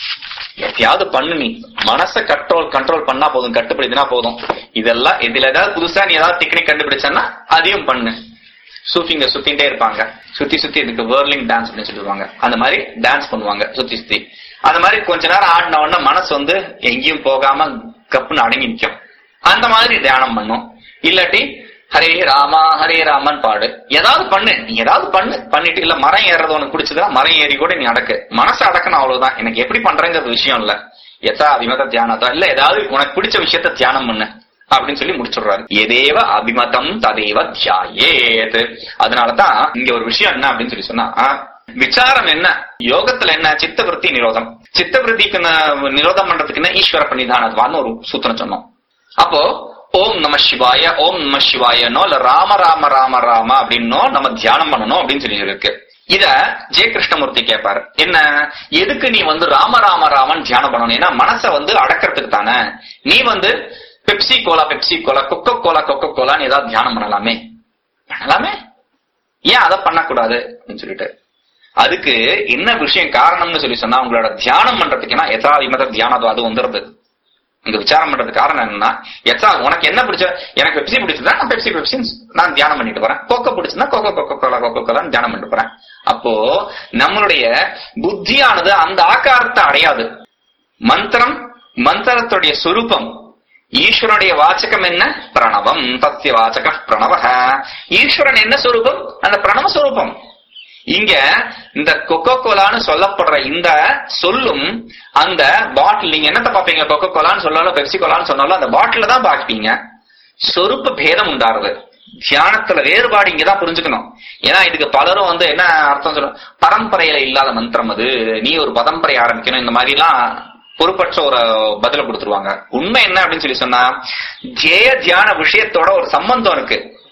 எதையாவது பண்ணு, நீ மனசை கண்ட்ரோல் கண்ட்ரோல் பண்ணா போதும், கட்டுப்படுத்தினா போதும். இதெல்லாம் இதுல ஏதாவது புதுசா நீ ஏதாவது டெக்னிக் கண்டுபிடிச்சன்னா அதையும் பண்ணு. சூஃபிங்க சுத்திட்டே இருப்பாங்க, சுத்தி சுத்தி இதுக்கு வேர்லிங் டான்ஸ் அப்படின்னு சொல்லுவாங்க. அந்த மாதிரி டான்ஸ் பண்ணுவாங்க சுத்தி சுத்தி. அந்த மாதிரி கொஞ்ச நேரம் ஆடின உடனே மனசு வந்து எங்கேயும் போகாம கப்புன்னு அடங்கி நிற்கும். அந்த மாதிரி தியானம் பண்ணும். இல்லாட்டி ஹரே ராமா ஹரே ராமன் பாடு, ஏதாவது பண்ணு, நீ ஏதாவது பண்ணு பண்ணிட்டு இல்ல மரம் ஏறது உனக்கு பிடிச்சதுன்னா மரம் ஏறி கூட நீ அடக்கு, மனசு அடக்கணும், அவ்வளவுதான். எனக்கு எப்படி பண்றேங்கிறது விஷயம் இல்ல. எதா அபிமத தியானத்தா இல்ல ஏதாவது உனக்கு பிடிச்ச விஷயத்த தியானம் பண்ணு அப்படின்னு சொல்லி முடிச்சுடுறாரு. எதேவ அபிமதம் ததேவ தியாயேத். அதனாலதான் இங்க ஒரு விஷயம் என்ன அப்படின்னு சொல்லி சொன்னா, விசாரம் என்ன யோகத்துல என்ன சித்தவருத்தி நிரோதம். சித்தவருத்திக்கு நிரோதம் பண்றதுக்குன்னா ஈஸ்வர பிரணிதானத்வான்னு ஒரு சூத்திரம் சொன்னோம். அப்போ ஓம் நம சிவாய ஓம் நம சிவாயனோ இல்ல ராம ராம ராம ராம அப்படின்னோ நம்ம தியானம் பண்ணணும் அப்படின்னு சொல்லி இருக்கு. இத ஜெய கிருஷ்ணமூர்த்தி கேட்பாரு, என்ன எதுக்கு நீ வந்து ராம ராம ராமன் தியானம் பண்ணணும்? ஏன்னா மனசை வந்து அடக்கிறதுக்கு தானே. நீ வந்து Pepsi cola Pepsi cola coca cola coca கோலான்னு ஏதாவது தியானம் பண்ணலாமே பண்ணலாமே, ஏன் அதை பண்ணக்கூடாது அப்படின்னு சொல்லிட்டு. அதுக்கு என்ன விஷயம் காரணம்னு சொல்லி சொன்னா, உங்களோட தியானம் பண்றதுக்குன்னா எதா விமத தியானம் அது வந்துருது. இங்க விசாரம் பண்றதுக்கு காரணம் என்னன்னா, எத்தா உனக்கு என்ன பிடிச்ச, எனக்கு பெப்சி பிடிச்சதா நான் பெப்சி பெப்சி நான் தியானம் பண்ணிட்டு போறேன், கோக்கோ பிடிச்சதுன்னா கோக்கோ கொக்கோ கோலா கொக்கோ கோலான்னு தியானம் பண்ணிட்டு போறேன். அப்போ நம்மளுடைய புத்தியானது அந்த ஆக்காரத்தை அடையாது. மந்திரம் மந்திரத்துடைய சொரூபம், ஈஸ்வரனுடைய வாச்சகம் என்ன? பிரணவம். தத்திய வாச்சக பிரணவ. ஈஸ்வரன் என்ன சொரூபம்? அந்த பிரணவ சொரூபம். இங்க இந்த கொக்கோ கோலான்னு சொல்லப்படுற இந்த சொல்லும் அந்த பாட்டில், நீங்க என்னத்த பாப்பீங்க? கொக்கோ கோலான்னு சொன்னாலும் பெப்சி கோலான்னு சொன்னாலும் அந்த பாட்டில தான் பாப்பீங்க. சொரூப பேதம் உண்டாருது. தியானத்துல வேறுபாடு இங்கதான் புரிஞ்சுக்கணும். ஏன்னா இதுக்கு பலரும் வந்து என்ன அர்த்தம் சொல்றோம், பரம்பரையில இல்லாத மந்திரம் அது, நீ ஒரு பரம்பரை ஆரம்பிக்கணும், இந்த மாதிரி எல்லாம் பொறுப்பற்ற ஒரு பதில கொடுத்துருவாங்க. உண்மை என்ன அப்படின்னு சொல்லி சொன்னா, ஜேய தியான விஷயத்தோட ஒரு சம்பந்தம் இருக்கு.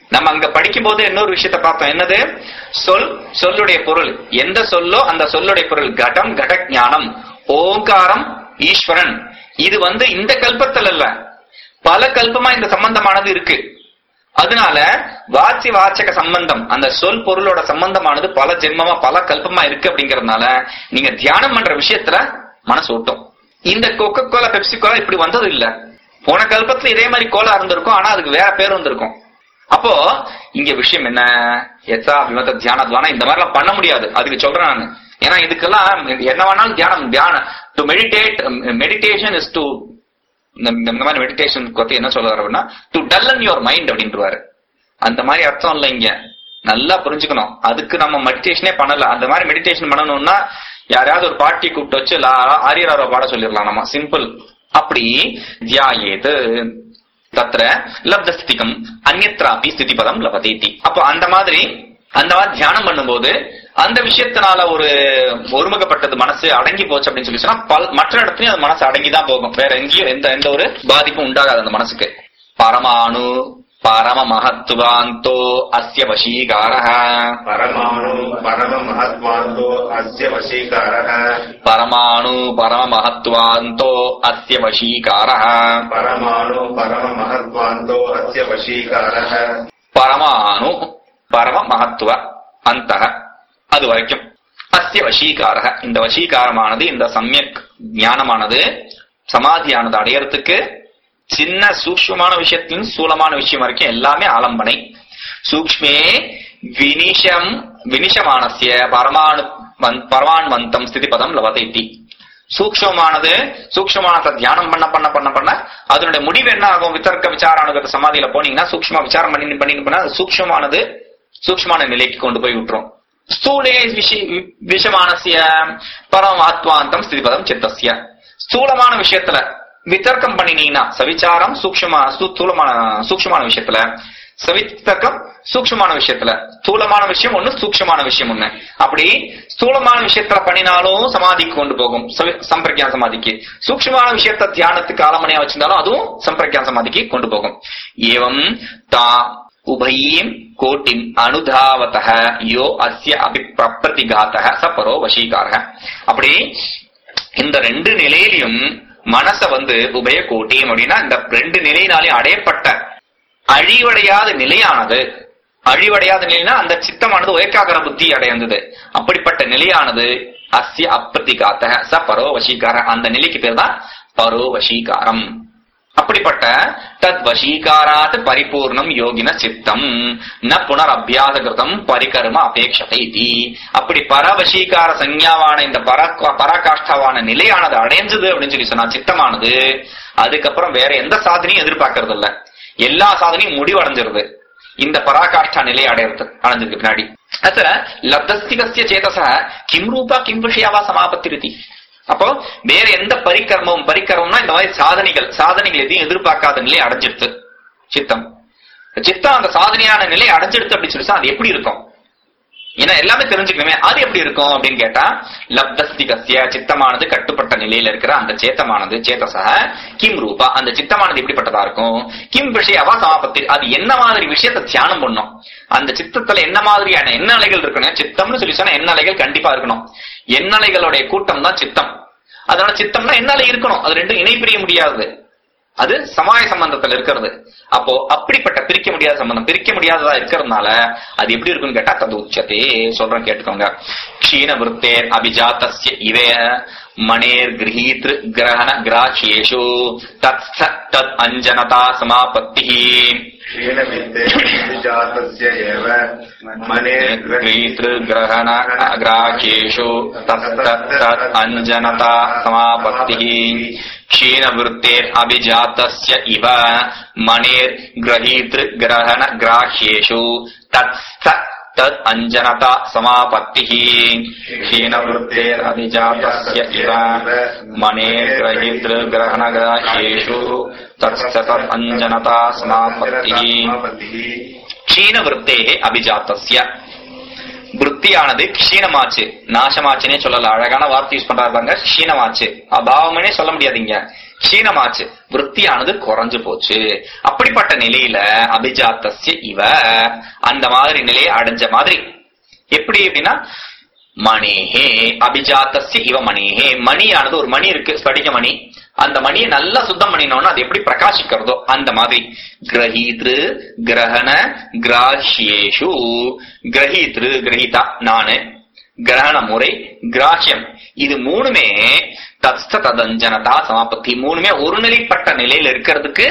நம்ம அங்க படிக்கும் போது இன்னொரு விஷயத்தை பார்த்தோம். என்னது? சொல், சொல்லுடைய பொருள். எந்த சொல்லோ அந்த சொல்லுடைய பொருள். கடம், கட ஞானம், ஓங்காரம், ஈஸ்வரன். இது வந்து இந்த கல்பத்தில் அல்ல, பல கல்பமா இந்த சம்பந்தமானது இருக்கு. அதனால வாச்சி வாச்சக சம்பந்தம், அந்த சொல் பொருளோட சம்பந்தமானது பல ஜென்மமா பல கல்பமா இருக்கு. அப்படிங்கறதுனால நீங்க தியானம் பண்ற விஷயத்துல மனசு ஓட்டும். இந்த கொக்கோ கோலா, பெப்சி கோலா இப்படி வந்தது இல்ல. போன கல்பத்துல இதே மாதிரி கோலா இருந்திருக்கும், ஆனா அதுக்கு வேற பேர் வந்திருக்கும். அப்போ இங்க விஷயம் என்ன? எத்தா விமத தியானத்வானா இந்த மாதிரி எல்லாம் பண்ண முடியாது. அதுக்கு சொல்றேன் நான். ஏன்னா இதுக்கெல்லாம் என்ன வேணாலும் தியானம், தியானம் to meditate, meditation is to, இந்த மாதிரி மெடிடேஷன் பத்தி என்ன சொல்ல வரனா, டு டல்லன் யுவர் மைண்ட் அப்படின்றாரு. அந்த மாதிரி அர்த்தம் இல்ல, இங்க நல்லா புரிஞ்சுக்கணும். அதுக்கு நம்ம மெடிடேஷனே பண்ணல. அந்த மாதிரி மெடிடேஷன் பண்ணணும்னா யாராவது ஒரு பாட்டி கூப்பிட்டு வச்சு ஆரியராவை பாட சொல்லிடலாம் நம்ம, சிம்பிள். அப்படி தியாயேது தத்ர லப்தஸ்திகம் அந்யத்ராபி ஸ்திதி பதம் லபதேதி. அப்போ அந்த மாதிரி அந்த மாதிரி தியானம் பண்ணும்போது அந்த விஷயத்தினால ஒரு ஒருமுகப்பட்டது மனசு அடங்கி போச்சு அப்படின்னு சொல்லி சொன்னா பல் மற்ற இடத்துலயும் அந்த மனசு அடங்கிதான் போகும். வேற எங்கேயும் எந்த எந்த ஒரு பாதிப்பும் உண்டாகாது அந்த மனசுக்கு. பரமாணு பரம மகத்துவாந்தோ அஸ்ய வசீகாரஹ. பரமாணு பரம மகத்வாந்தோ அஸ்ய வசீகாரஹ. பரமாணு பரம மகத்வாந்தோ அஸ்ய வசீகாரஹ. பரமாணு பரம மகத்வாந்தோ அஸ்ய வசீகாரஹ. பரமாணு பரம மகத்துவ அந்த அது வரைக்கும் அஸ்ய வசீகாரஹ. இந்த வசீகாரமானது, இந்த சமயக் ஞானமானது, சமாதியானது அடையறதுக்கு சின்ன சூக்ஷ்மமான விஷயத்திலும் சூலமான விஷயம் வரைக்கும் எல்லாமே ஆலம்பனை. சூக்ஷ்மே வினிஷம் வினிஷமானசிய பரமாணு பரமான்வந்தம் ஸ்திதி பதம் லவதைத்தி. சூக்ஷ்மமானது சூக்ஷ்மமானத்தை தியானம் பண்ண பண்ண பண்ண பண்ண அதனுடைய முடிவு என்ன ஆகும்? வித்தர்க்க விசாரானுகத சமாதியில போனீங்கன்னா சூக்ஷ்ம விசாரம் பண்ணி பண்ணி பண்ண சூக்ஷ்மமானது சூக்ஷ்மமான நிலைக்கு கொண்டு போய் விட்டுரும். ஸ்தூலே விஷமானசிய பரமாத்வாந்தம் ஸ்திதி பதம் சித்தசிய. ஸ்தூலமான விஷயத்துல வித்தர்க்கம் பண்ணினீங்கன்னா சவிச்சாரம் சூக்ஷ்ம ஸ்தூலமான சூக்ஷ்மமான விஷயத்துல, சவித்தர்க்கம் சூக்ஷ்மமான விஷயத்துல. ஸ்தூலமான விஷயம் ஒண்ணு, சூக்ஷ்மமான விஷயம் ஒண்ணு. அப்படி ஸ்தூலமான விஷயத்துல பண்ணினாலும் சமாதிக்கு கொண்டு போகும், சம்பிரக்ஞான சமாதிக்கு. சூக்ஷ்மமான விஷயத்த தியானத்துக்கு ஆலமனையா வச்சிருந்தாலும் அதுவும் சம்பிரக்ஞான சமாதிக்கு கொண்டு போகும். ஏவம் தா உபயீம் கோட்டிம் அனுதாவதஹ யோ அஸ்ய அபிப்ரதிகாதஹ ச பரோ வசீகாரஹ. அப்படி இந்த ரெண்டு நிலையிலையும் மனச வந்து உபய கோட்டியம் அப்படின்னா இந்த ரெண்டு நிலையினாலையும் அடையப்பட்ட அழிவடையாத நிலையானது, அழிவடையாத நிலைனா அந்த சித்தமானது ஏகாகிர புத்தி அடைந்தது. அப்படிப்பட்ட நிலையானது அஸ்ய அப்பிரதிகாத்தக ச பரோ வசீகார. அந்த நிலைக்கு பேர் தான் பரோ வசீகாரம். அப்படிப்பட்ட தத் வசீகாராத் பரிபூர்ணம் யோகின சித்தம் ந புனர் அபியாசகிருதம் பரிகர்ம அபேட்சதை. அப்படி பரவசீகார சஞ்ஞாவான இந்த பர பராகாஷ்டாவான நிலையானது அடைஞ்சது அப்படின்னு சொல்லி சொன்னா சித்தமானது, அதுக்கப்புறம் வேற எந்த சாதனையும் எதிர்பார்க்கறது இல்ல. எல்லா சாதனையும் முடிவடைஞ்சிருது இந்த பராகாஷ்டா நிலை அடையிறது அடைஞ்சதுக்கு பின்னாடி. அத்த லப்தஸ்திகஸ்ய சேதச கிம் ரூபா கிம் விஷயாவா சமாபத்திருதி. அப்போ வேற எந்த பரிகர்மம், பரிகர்மம்னா இந்த மாதிரி சாதனைகள் சாதனைகள் எதையும் எதிர்பார்க்காத நிலை அடைஞ்சிடுது சித்தம். சித்தம் அந்த சாதனையான நிலை அடைஞ்சிடுது அப்படின்னு சொல்லி அது எப்படி இருக்கும்? ஏன்னா எல்லாமே தெரிஞ்சுக்கணுமே, அது எப்படி இருக்கும் அப்படின்னு கேட்டா லப்தஸ்திகஸ்ய சித்தமானது கட்டுப்பட்ட நிலையில இருக்கிற அந்த சேத்தமானது சேதசக கிம் ரூபா, அந்த சித்தமானது எப்படிப்பட்டதா இருக்கும்? கிம் விஷயாவா சமாபத்தி, அது என்ன மாதிரி விஷயத்தை தியானம் பண்ணும்? அந்த சித்தத்துல என்ன மாதிரியான எண்ணலைகள் இருக்கணும்? சித்தம்னு சொல்லி சொன்னா எண்ணலைகள் கண்டிப்பா இருக்கணும். எண்ணலைகளுடைய கூட்டம் தான் சித்தம். அதனால சித்தம்னா எண்ணலை இருக்கணும், அது ரெண்டும் இணை பிரிய முடியாது, அது சமாய சம்பந்தத்துல இருக்கிறது. அப்போ அப்படிப்பட்ட பிரிக்க முடியாத சம்பந்தம், பிரிக்க முடியாததா இருக்கிறதுனால அது எப்படி இருக்குன்னு கேட்டா தது உச்சத்தே சொல்றேன் கேட்டுக்கோங்க. க்ஷீண விருத்தேர் அபிஜாதஸ்ய இவே மணேர் கிரஹீத்ரு கிரஹண கிராஹ்யேஷு தத் தத் அஞ்சனதா சமாபத்தி. க்ஷீண விருத்தேர் அபிஜாதஸ்ய ஏவ மணேர் கிரஹீத்ரு கிரஹண கிராஹ்யேஷு தத் தத் அஞ்சனதா சமாபத்தி. க்ஷீண விருத்தேர் அபிஜாதஸ்ய இவ மணேர் கிரஹீத்ரு கிரஹண கிராஹ்யேஷு தத் தத் அஞ்சனதா சமாபத்தி. க்ஷீண விருத்தேர் அபிஜாதஸ்ய இவ மணேர் கிரஹீத்ரு கிரஹண கிராஹ்யேஷு தத் தத் அஞ்சனதா சமாபத்தி. க்ஷீண விருத்தே அபிஜாதஸ்ய, விருத்தியானது க்ஷீணமாச்சு, நாசமாச்சுன்னே சொல்லல. அழகான வார்த்தை யூஸ் பண்றாங்க, க்ஷீணமாச்சு. அபாவம்னே சொல்ல முடியாதுங்க, க்ஷீணமாச்சு, விருத்தியானது குறைஞ்சு போச்சு. அப்படிப்பட்ட நிலையில அபிஜாத்தஸ்ய இவ, அந்த மாதிரி நிலையை அடைஞ்ச மாதிரி. எப்படி அப்படின்னா மணிஹே அபிஜாத்தஸ்ய இவ மணிஹே, மணியானது ஒரு மணி இருக்கு, ஸ்படிக மணி. அந்த மணியை நல்லா சுத்தம் பண்ணினோம்னா அது எப்படி பிரகாசிக்கிறதோ அந்த மாதிரி. கிரஹீத்ரு கிரகண கிராஹ்யேஷு, கிரஹீத்ரு கிரஹீதா நானு, கிரகண முறை, கிராஹ்யம், இது மூணுமே தத்ஸ்த ததஞ்சனதா சமாபத்தி, மூணுமே ஒரு நிலைப்பட்ட நிலையில இருக்கிறதுக்கு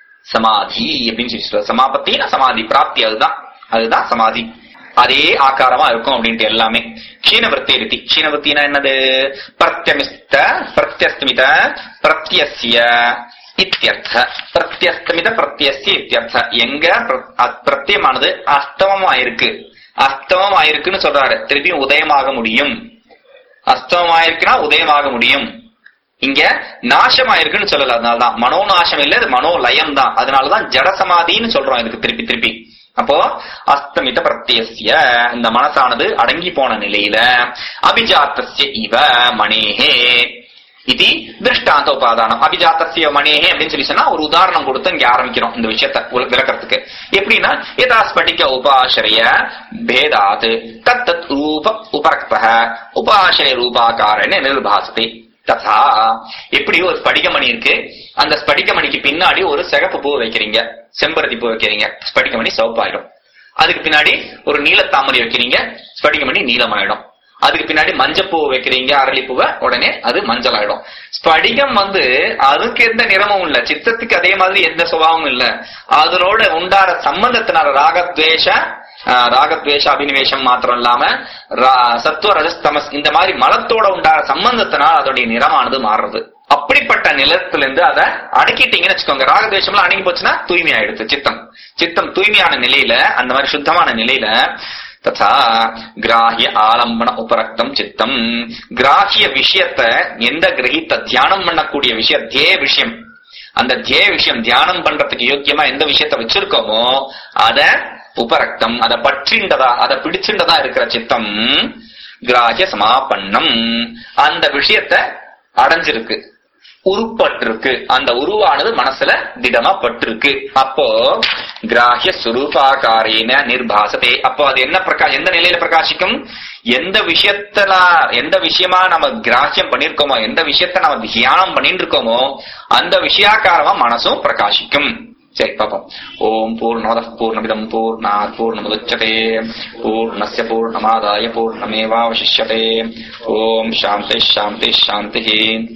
சமாதி அப்படின்னு சொல்லி சொல்ற. சமாபத்தினா சமாதி பிராப்தி, அதுதான் அதுதான் சமாதி. அதே ஆகாரமா இருக்கும் அப்படின்ட்டு எல்லாமே. க்ஷீணவருத்தி ரித்தி, க்ஷீணவருத்தினா என்னது? பிரத்யமிஸ்த பிரத்யஸ்தமித பிரத்யஸ்ய இத்தியர்த்த, பிரத்யஸ்தமித பிரத்யஸ்ய இத்தியர்த்த. எங்க பிரத்யமானது அஸ்தமம் ஆயிருக்கு, அஸ்தமம் ஆயிருக்குன்னு சொல்றாரு. திருப்பியும் உதயமாக முடியும், அஸ்தமம் ஆயிருக்குன்னா உதயமாக முடியும். இங்க நாசம் ஆயிருக்குன்னு சொல்லல, அதனாலதான் மனோ நாசம் இல்ல, இது மனோ லயம் தான். அதனாலதான் ஜடசமாதின்னு சொல்றோம் இதுக்கு திருப்பி திருப்பி. அப்போ அஸ்தமித பிரத்யஸ்ய, இந்த மனசானது அடங்கி போன நிலையில அபிஜாத்தஸ்ய இவ மணேஹே இது திருஷ்டாந்த உபாதானம். அபிஜாத்தஸ்ய மணேஹே அப்படின்னு சொல்லி சொன்னா ஒரு உதாரணம் கொடுத்து இங்க ஆரம்பிக்கிறோம் இந்த விஷயத்தை விளக்கறதுக்கு. எப்படின்னா யதா ஸ்படிக உபாசிரிய பேதாத் தத்தத் ரூப உபரக்த உபாசிரிய ரூபாகாரன நிர்பாசத்தை ததா. எப்படி ஒரு ஸ்படிகமணி இருக்கு, அந்த ஸ்படிகமணிக்கு பின்னாடி ஒரு சிகப்பு பூ வைக்கிறீங்க, செம்பருத்தி பூ வைக்கிறீங்க, ஸ்படிகமணி சிவப்பாயிடும். அதுக்கு பின்னாடி ஒரு நீலத்தாமரை வைக்கிறீங்க, ஸ்படிகமணி நீலமாயிடும். அதுக்கு பின்னாடி மஞ்சள் பூ வைக்கிறீங்க, அரளிப்பூவை, உடனே அது மஞ்சள் ஆயிடும். ஸ்படிகம் வந்து அதுக்கு எந்த நிறமும் இல்ல, சித்தத்துக்கு அதே மாதிரி எந்த சுபாவமும் இல்ல. அதனோட உண்டார சம்பந்தத்தினால ராகத்வேஷ ராகத்வேஷ அபினிவேஷம் மாத்திரம் இல்லாம சத்துவ ரஜஸ்தமஸ் இந்த மாதிரி மலத்தோட உண்டார சம்பந்தத்தினால் அதோடைய நிறமானது மாறுறது. அப்படிப்பட்ட நிலத்திலிருந்து அதை அடக்கிட்டீங்கன்னு வச்சுக்கோங்க, ராகத்வேஷம்லாம் அடங்கி போச்சுன்னா தூய்மை ஆயிடுச்சு சித்தம். சித்தம் தூய்மையான நிலையில, அந்த மாதிரி சுத்தமான நிலையில ததா கிராஹ்ய ஆலம்பன உபரக்தம் சித்தம், கிராஹ்ய விஷயத்தை எந்த கிரகித்த தியானம் பண்ணக்கூடிய விஷயம் தியே விஷயம், அந்த தியே விஷயம் தியானம் பண்றதுக்கு யோக்கியமா எந்த விஷயத்த வச்சிருக்கோமோ அத உபரக்தம், அதை பற்றின்றதா அதை பிடிச்சின்றதா இருக்கிற சித்தம் கிராஹ்ய சமாபன்னம், அந்த விஷயத்த அடைஞ்சிருக்கு, உருப்பட்டிருக்கு, அந்த உருவானது மனசுல திடமா பட்டிருக்கு. அப்போ கிராஹ்ய சுரூபாகாரேன நிர்பாசதே, அப்போ அது என்ன பிரகா எந்த நிலையில பிரகாசிக்கும்? எந்த விஷயத்துல எந்த விஷயமா நம்ம கிராஹ்யம் பண்ணிருக்கோமோ, எந்த விஷயத்த நம்ம தியானம் பண்ணிட்டு இருக்கோமோ அந்த விஷயாக்காரமா மனசும் பிரகாசிக்கும். சரி பாப்போம். ஓம் பூர்ணமத பூர்ணமிதம் பூர்ணாத் பூர்ணமுதச்யதே பூர்ணஸ்ய பூர்ணமாதாய பூர்ணமேவாவசிஷ்யதே. ஓம் சாந்தி சாந்தி சாந்தி.